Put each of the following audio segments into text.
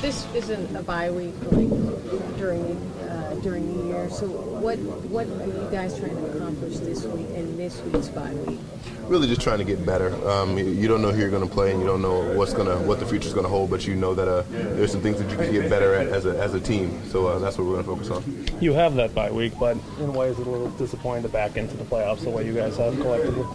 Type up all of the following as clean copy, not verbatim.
this isn't a bye week like during the year. So what are you guys trying to accomplish this week and this week's bye week? Really just trying to get better. You don't know who you're going to play, and you don't know what the future's going to hold, but you know that there's some things that you can get better at as a team. So that's what we're going to focus on. You have that bye week, but in ways it's a little disappointing to back into the playoffs the way you guys have collectively.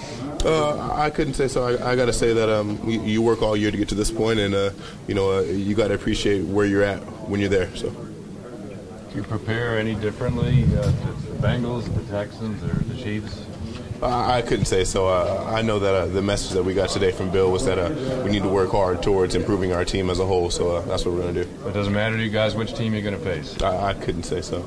I couldn't say so. I got to say that you work all year to get to this point, and you got to appreciate where you're at when you're there. So. Do you prepare any differently to the Bengals, the Texans, or the Chiefs? I couldn't say so. I know that the message that we got today from Bill was that we need to work hard towards improving our team as a whole. So that's what we're going to do. It doesn't matter to you guys which team you're going to face? I couldn't say so.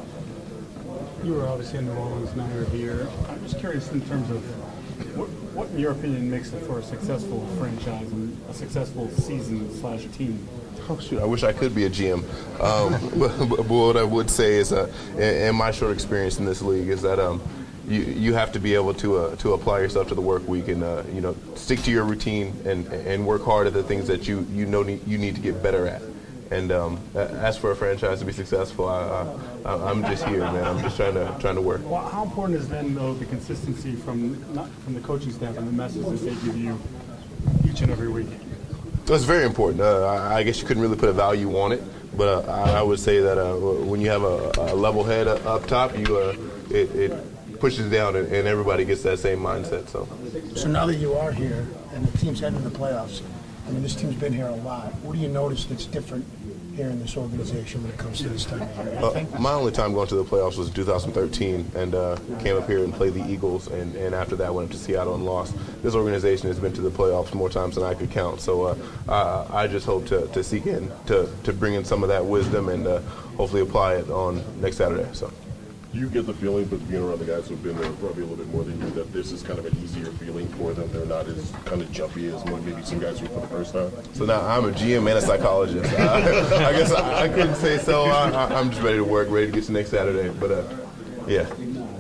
You were obviously in New Orleans, now you're here. I'm just curious in terms of what in your opinion makes it for a successful franchise and a successful season/team? Oh, shoot, I wish I could be a GM. But what I would say is, in my short experience in this league, is that you have to be able to apply yourself to the work week and stick to your routine and work hard at the things that you need to get better at. And as for a franchise to be successful, I'm just here, man. I'm just trying to work. Well, how important is then, though, the consistency from the coaching staff and the message that they give you each and every week? It's very important. I guess you couldn't really put a value on it, but I would say that when you have a level head up top, it pushes down and everybody gets that same mindset. So now that you are here and the team's heading to the playoffs, I mean, this team's been here a lot. What do you notice that's different here in this organization when it comes to this time of year? My only time going to the playoffs was 2013, and came up here and played the Eagles, and after that went up to Seattle and lost. This organization has been to the playoffs more times than I could count, so I just hope to seek in, to bring in some of that wisdom and hopefully apply it on next Saturday. So. Do you get the feeling, but being around the guys who've been there probably a little bit more than you, that this is kind of an easier feeling for them? They're not as kind of jumpy as maybe some guys were for the first time? So now I'm a GM and a psychologist. I guess I couldn't say so. I'm just ready to work, ready to get to next Saturday. But, yeah.